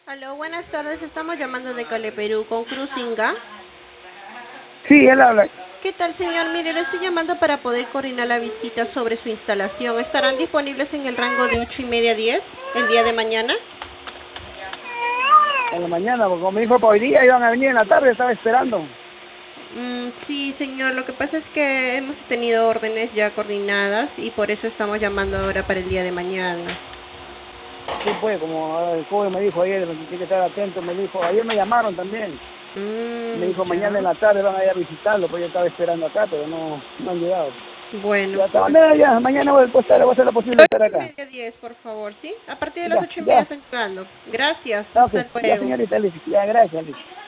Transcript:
Aló, buenas tardes. Estamos llamando de Cale, Perú, con Cruzinga. Sí, él habla. ¿Qué tal, señor? Mire, le estoy llamando para poder coordinar la visita sobre su instalación. ¿Estarán disponibles en el rango de 8:30 a 10 el día de mañana? En la mañana, porque como me dijo para hoy día, iban a venir en la tarde, estaba esperando. Sí, señor. Lo que pasa es que hemos tenido órdenes ya coordinadas y por eso estamos llamando ahora para el día de mañana. Sí, pues, como el joven me dijo ayer, tiene que estar atento, me dijo, ayer me llamaron también. Me dijo, mañana en Ya. la tarde van a ir a visitarlo, pues yo estaba esperando acá, pero no han llegado. Bueno, Ya, de todas pues. maneras, ya, mañana voy a hacer lo posible de De estar ocho y acá. media a 10, por favor, ¿sí? A partir de las Ya, 8:30 ya. están llegando. Gracias. Ah, ok, Hasta ya, luego. señorita Liz, ya, gracias, Liz.